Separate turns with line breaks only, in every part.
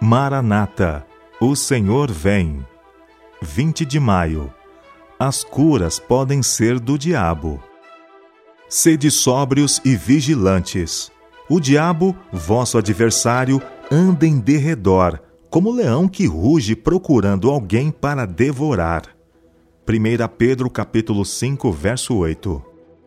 Maranata, o Senhor vem. 20 de maio. As curas podem ser do diabo. Sede sóbrios e vigilantes. O diabo, vosso adversário, anda em derredor, como leão que ruge procurando alguém para devorar. 1 Pedro capítulo 5, verso 8.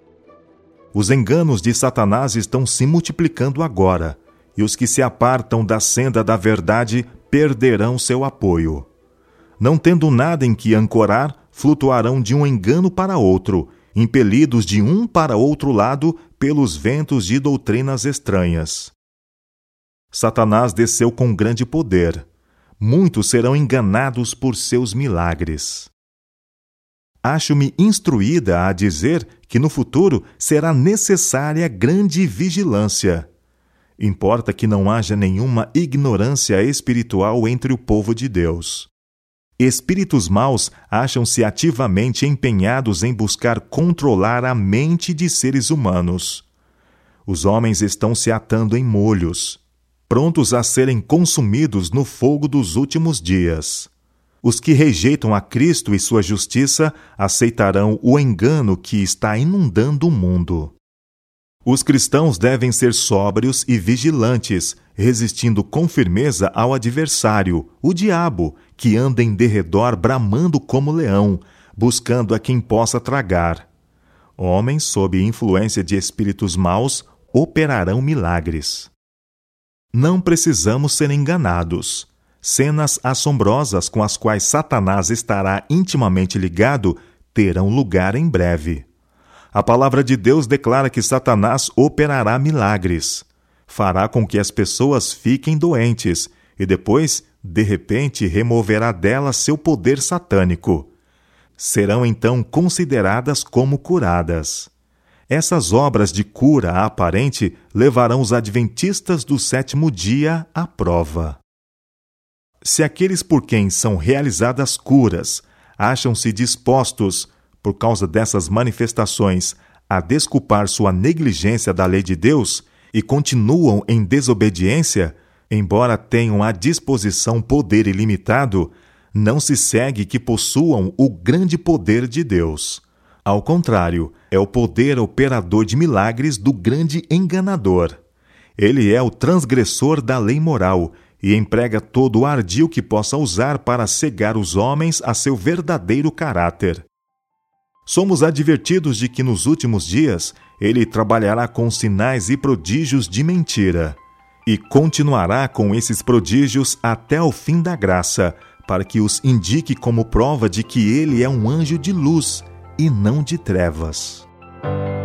Os enganos de Satanás estão se multiplicando agora, e os que se apartam da senda da verdade perderão seu apoio. Não tendo nada em que ancorar, flutuarão de um engano para outro, impelidos de um para outro lado pelos ventos de doutrinas estranhas. Satanás desceu com grande poder. Muitos serão enganados por seus milagres. Acho-me instruída a dizer que no futuro será necessária grande vigilância. Importa que não haja nenhuma ignorância espiritual entre o povo de Deus. Espíritos maus acham-se ativamente empenhados em buscar controlar a mente de seres humanos. Os homens estão se atando em molhos, prontos a serem consumidos no fogo dos últimos dias. Os que rejeitam a Cristo e sua justiça aceitarão o engano que está inundando o mundo. Os cristãos devem ser sóbrios e vigilantes, resistindo com firmeza ao adversário, o diabo, que anda em derredor bramando como leão, buscando a quem possa tragar. Homens sob influência de espíritos maus operarão milagres. Não precisamos ser enganados. Cenas assombrosas com as quais Satanás estará intimamente ligado terão lugar em breve. A palavra de Deus declara que Satanás operará milagres. Fará com que as pessoas fiquem doentes e depois, de repente, removerá delas seu poder satânico. Serão então consideradas como curadas. Essas obras de cura aparente levarão os adventistas do sétimo dia à prova. Se aqueles por quem são realizadas curas acham-se dispostos, por causa dessas manifestações, a desculpar sua negligência da lei de Deus e continuam em desobediência, embora tenham à disposição poder ilimitado, não se segue que possuam o grande poder de Deus. Ao contrário, é o poder operador de milagres do grande enganador. Ele é o transgressor da lei moral e emprega todo o ardil que possa usar para cegar os homens a seu verdadeiro caráter. Somos advertidos de que nos últimos dias ele trabalhará com sinais e prodígios de mentira, e continuará com esses prodígios até o fim da graça, para que os indique como prova de que ele é um anjo de luz e não de trevas.